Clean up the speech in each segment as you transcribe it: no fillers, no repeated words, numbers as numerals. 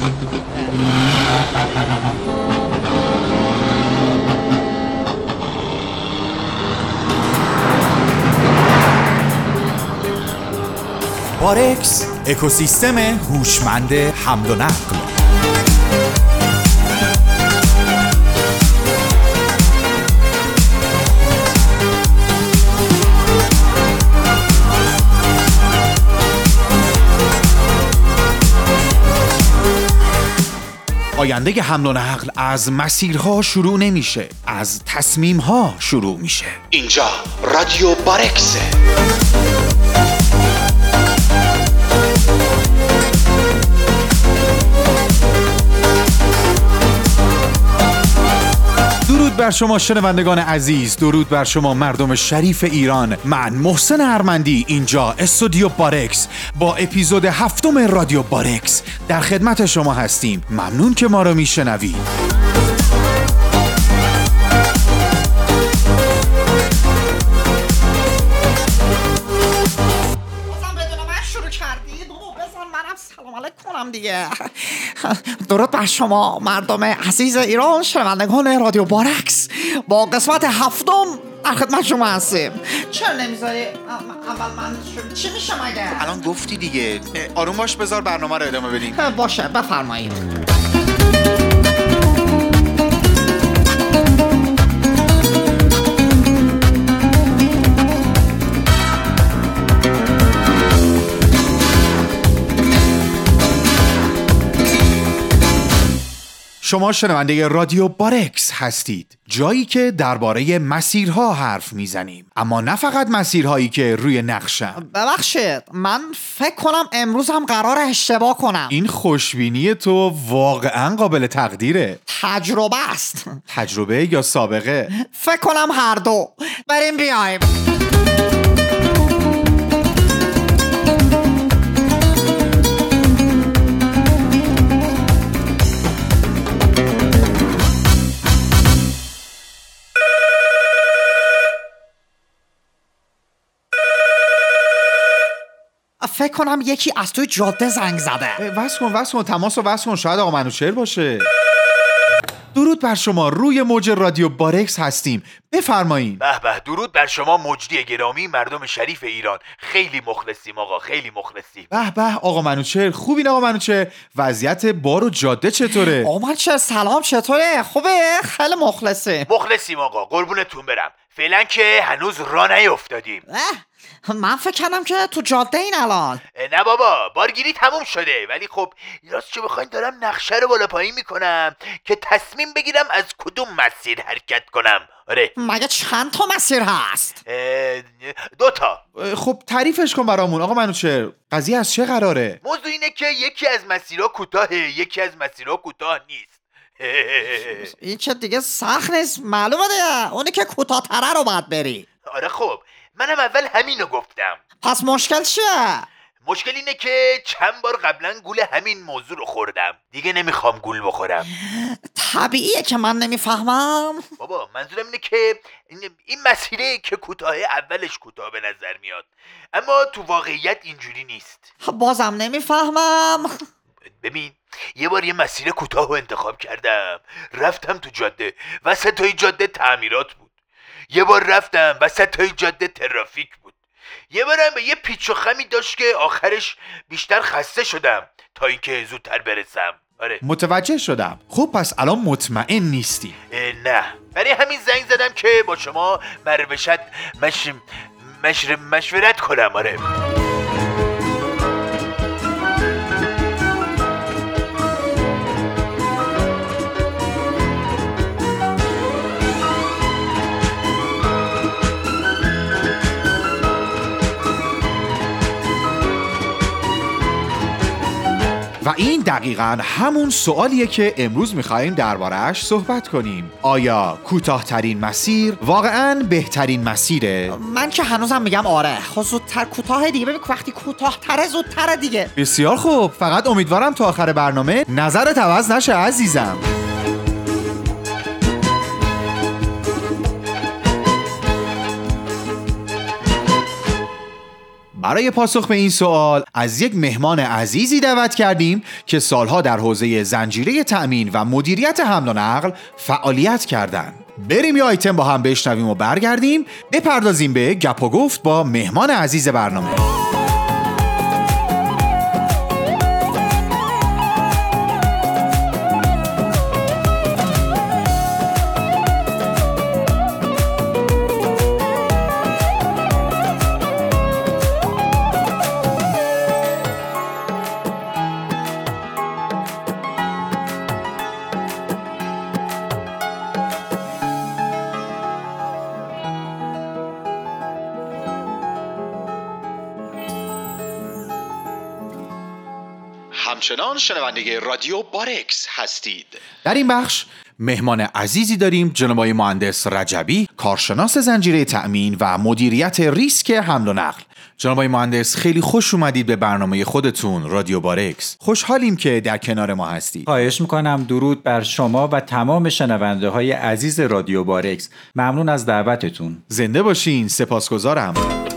بارکس، اکوسیستم هوشمند حمل و نقل. آینده حمل و نقل از مسیرها شروع نمیشه، از تصمیمها شروع میشه. اینجا رادیو بارکسه. درود بر شما شنوندگان عزیز، درود بر شما مردم شریف ایران. من محسن ارمندی اینجا استودیو بارکس با اپیزود 7 رادیو بارکس در خدمت شما هستیم. ممنون که ما رو میشنوید. سلام علیکم دیگه. درود بر شما مردم عزیز ایران، شنوندگان رادیو بارکس. با قسمت 7 در خدمت شما هستیم. چرا نمیذاری اول من چی میشه مگه؟ الان گفتی دیگه، آروم باش، بذار برنامه رو ادامه بدیم. باشه بفرمایید. شما شنونده رادیو بارکس هستید، جایی که درباره مسیرها حرف میزنیم، اما نه فقط مسیرهایی که روی نقشن. ببخشید، من فکر کنم امروز هم قراره اشتباه کنم. این خوشبینی تو واقعا قابل تقدیره. تجربه است. تجربه یا سابقه؟ فکر کنم هر دو. بریم بیایم. فکر کنم یکی از توی جاده زنگ زده. وصل کن تماس رو وصل کن، شاید آقا منوچهر باشه. درود بر شما، روی موج رادیو بارکس هستیم، بفرمایین. به درود بر شما مجدی گرامی مردم شریف ایران. خیلی مخلصیم آقا، خیلی مخلصیم. به آقا منوچهر، خوبین آقا منوچهر؟ وضعیت بار و جاده چطوره؟ آقا منوچهر سلام، چطوره؟ خوبه؟ خیلی مخلصیم آقا، قربونتون برم. فعلا که هنوز راه نیفتادیم. من فکر کردم که تو جاده این الان. نه بابا، بارگیری تموم شده، ولی خب راست چه بخواین دارم نقشه رو بالا پایین میکنم که تصمیم بگیرم از کدوم مسیر حرکت کنم. آره. مگه چند تا مسیر هست؟ 2 تا. خب تعریفش کن برامون آقا منوچهر، قضیه از چه قراره؟ موضوع اینه که یکی از مسیرها کوتاهه، یکی از مسیرها کوتاه نیست. این که دیگه سخت نیست، معلومه دیگه، اونی که کوتاه‌تره رو باید بری. آره خب، منم اول همینو گفتم. پس مشکل چیه؟ مشکل اینه که چند بار قبلا گول همین موضوع رو خوردم، دیگه نمیخوام گول بخورم. طبیعیه که من نمیفهمم. بابا منظورم اینه که این مسیره که کوتاهه اولش کوتاه به نظر میاد، اما تو واقعیت اینجوری نیست. بازم نمیفهمم. ببین، یه بار یه مسیر کوتاه رو انتخاب کردم، رفتم تو جاده، وسطای جاده تعمیرات بود. یه بار رفتم وسطای جاده ترافیک بود. یه بارم به یه پیچ و خمی داشت که آخرش بیشتر خسته شدم تا اینکه زودتر برسم. آره متوجه شدم. خب پس الان مطمئن نیستی؟ نه، برای همین زنگ زدم که با شما مشورت کنم. آره و این دقیقاً همون سوالیه که امروز میخواییم درباره‌اش صحبت کنیم. آیا کوتاه‌ترین مسیر واقعاً بهترین مسیره؟ من که هنوزم میگم آره. خب زودتر کوتاه دیگه. ببین وقتی کوتاه‌تره زودتره دیگه. بسیار خوب، فقط امیدوارم تا آخر برنامه نظرت عوض نشه عزیزم. برای پاسخ به این سوال از یک مهمان عزیزی دعوت کردیم که سالها در حوزه زنجیره تأمین و مدیریت حمل و نقل فعالیت کردند. بریم یه آیتم با هم بشنویم و برگردیم بپردازیم به گپ و گفت با مهمان عزیز برنامه. همچنان شنونده رادیو بارکس هستید. در این بخش مهمان عزیزی داریم، جناب آقای مهندس رجبی، کارشناس زنجیره تأمین و مدیریت ریسک حمل و نقل. جناب آقای مهندس خیلی خوش اومدید به برنامه خودتون رادیو بارکس. خوشحالیم که در کنار ما هستید. خواهش میکنم. درود بر شما و تمام شنونده های عزیز رادیو بارکس. ممنون از دعوتتون. زنده باشین. سپاسگزارم.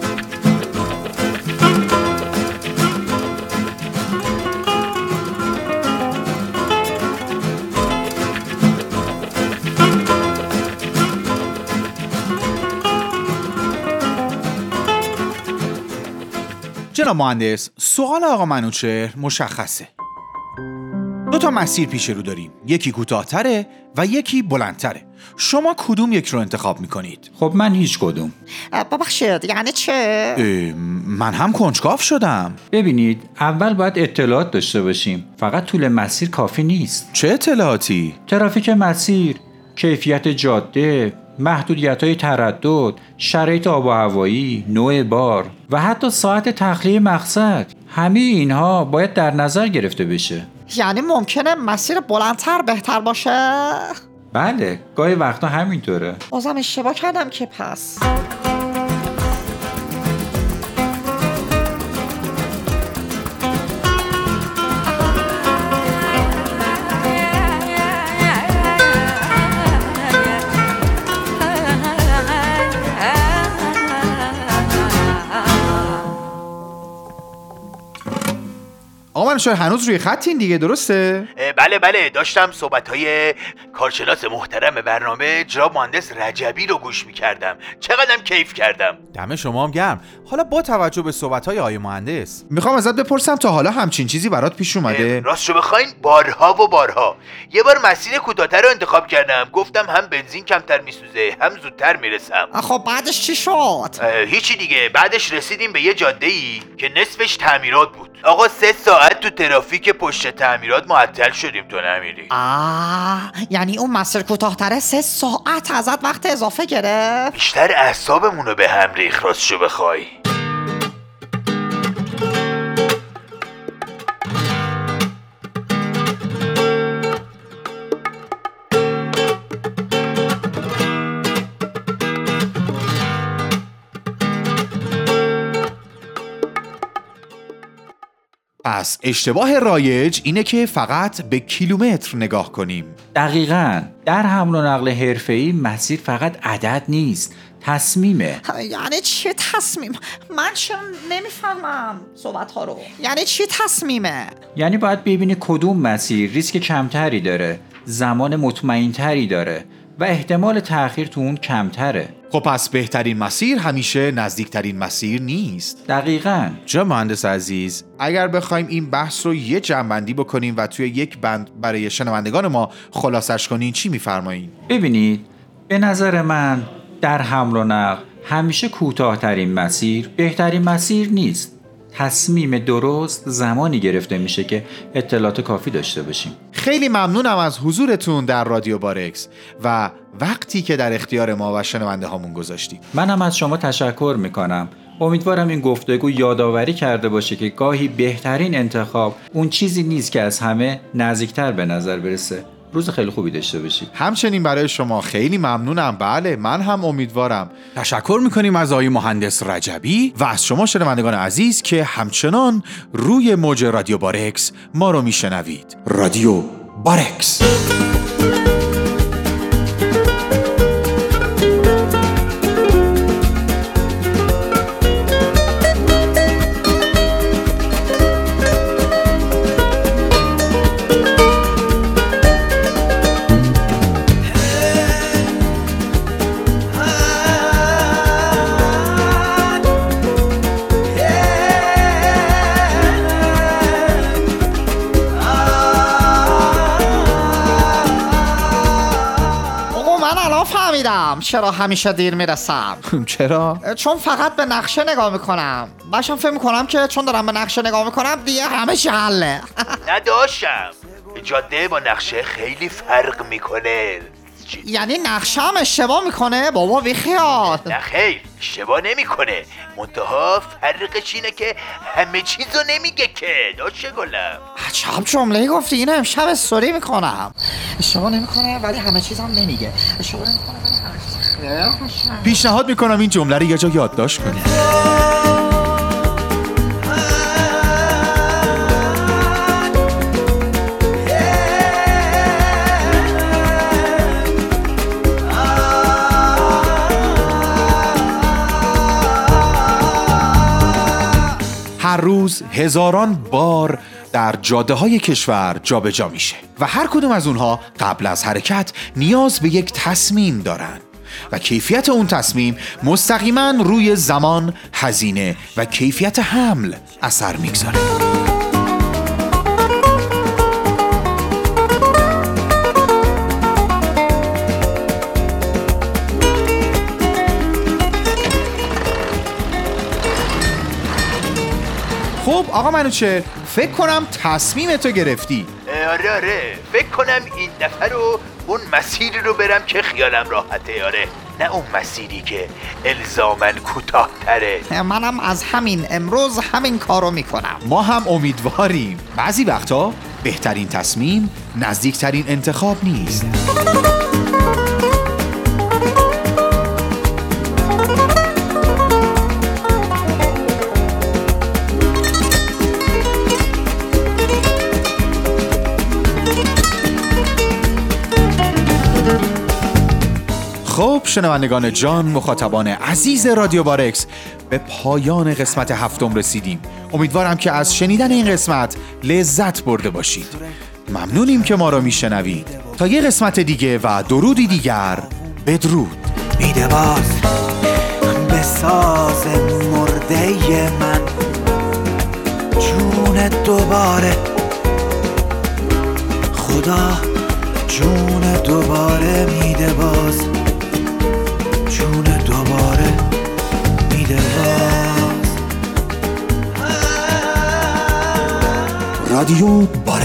جناب مهندس، سوال آقا منوچهر مشخصه. 2 مسیر پیش رو داریم، یکی کوتاه‌تره و یکی بلندتره. شما کدوم یک رو انتخاب میکنید؟ خب من هیچ کدوم. ببخشید یعنی چه؟ من هم کنجکاو شدم. ببینید، اول باید اطلاعات داشته باشیم. فقط طول مسیر کافی نیست. چه اطلاعاتی؟ ترافیک مسیر، کیفیت جاده، محدودیت‌های تردد، شرایط آب و هوایی، نوع بار و حتی ساعت تخلیه مقصد. همه اینها باید در نظر گرفته بشه. یعنی ممکنه مسیر بلندتر بهتر باشه؟ بله، گاهی وقتا همینطوره. بازم اشتباه کردم که پس. آقا منوچهر هنوز روی خطین دیگه، درسته؟ بله داشتم صحبت‌های کارشناس محترم برنامه جناب مهندس رجبی رو گوش می‌کردم. چقدرم کیف کردم. دم شما هم گرم. حالا با توجه به صحبت‌های آقای مهندس میخوام ازت بپرسم تا حالا همچین چیزی برات پیش اومده؟ راستشو بخواین بارها و بارها. یه بار مسیر کوتاه‌تر رو انتخاب کردم، گفتم هم بنزین کمتر میسوزه هم زودتر میرسم. خب بعدش چی شد؟ هیچی دیگه. بعدش رسیدیم به یه جاده‌ای که نصفش تعمیرات بود. آقا 3 ساعت تو ترافیک پشت تعمیرات معطل شدیم تو نمیری. یعنی اون مسیر کوتاه‌تره 3 ساعت ازت وقت اضافه گرفت؟ بیشتر اعصابمون رو به هم ریخت راستشو بخوای. پس اشتباه رایج اینه که فقط به کیلومتر نگاه کنیم. دقیقاً. در حمل و نقل حرفه‌ای مسیر فقط عدد نیست، تصمیمه. یعنی چی تصمیم؟ من چرا نمیفهمم صحبت ها رو. یعنی چی تصمیمه؟ یعنی باید ببینی کدوم مسیر ریسک کمتری داره، زمان مطمئن‌تری داره و احتمال تأخیر تو اون کمتره. خب پس بهترین مسیر همیشه نزدیکترین مسیر نیست. دقیقاً. جناب مهندس عزیز، اگر بخوایم این بحث رو یه جمع‌بندی بکنیم و توی یک بند برای شنوندگان ما خلاصش کنین، چی می‌فرمایید؟ ببینید، به نظر من در حمل و نقل همیشه کوتاه‌ترین مسیر بهترین مسیر نیست. تصمیم درست زمانی گرفته میشه که اطلاعات کافی داشته باشیم. خیلی ممنونم از حضورتون در رادیو بارکس و وقتی که در اختیار ما و شنونده هامون گذاشتید. منم از شما تشکر میکنم. امیدوارم این گفتگو یادآوری کرده باشه که گاهی بهترین انتخاب اون چیزی نیست که از همه نزدیکتر به نظر برسه. روز خیلی خوبی داشته باشید. همچنین برای شما. خیلی ممنونم. بله، من هم امیدوارم. تشکر میکنیم از آقای مهندس رجبی و از شما شنوندگان عزیز که همچنان روی موج رادیو بارکس ما رو میشنوید. رادیو بارکس. فهمیدم چرا همیشه دیر میرسم. چرا؟ چون فقط به نقشه نگاه میکنم. باشم فکر میکنم که چون دارم به نقشه نگاه میکنم دیگه همه چی حله. نداشتم. جاده با نقشه خیلی فرق میکنه. یعنی نقشه هم اشتباه میکنه؟ بابا بیخیال. نه خیر، اشتباه نمیکنه، منتها فرقش اینه که همه چیزو نمیگه که. داشه گلم عجب جمله‌ای گفتی. اینو امشب استوری میکنم. اشتباه نمیکنه ولی همه چیزم نمیگه. اشتباه نمیکنه ولی همه چیز. پیشنهاد میکنم این جمله رو یه جا یادداشت کنی. هر روز هزاران بار در جاده های کشور جابجا میشه و هر کدوم از اونها قبل از حرکت نیاز به یک تصمیم دارن و کیفیت اون تصمیم مستقیما روی زمان، هزینه و کیفیت حمل اثر میگذاره. خب آقا منوچهر، فکر کنم تصمیم تو گرفتی. آره فکر کنم این دفعه رو اون مسیری رو برم که خیالم راحته. آره، نه اون مسیری که الزاماً کوتاه‌تره. منم از همین امروز همین کارو میکنم. ما هم امیدواریم. بعضی وقتا بهترین تصمیم نزدیکترین انتخاب نیست. خب شنوندگان جان، مخاطبان عزیز رادیو بارکس، به پایان قسمت 7 رسیدیم. امیدوارم که از شنیدن این قسمت لذت برده باشید. ممنونیم که ما را میشنوید. تا یه قسمت دیگه و درودی دیگر، بدرود. میده باز به ساز مرده من جون دوباره، خدا جون دوباره میده باز، جون دوباره میده باز. رادیو بارکس.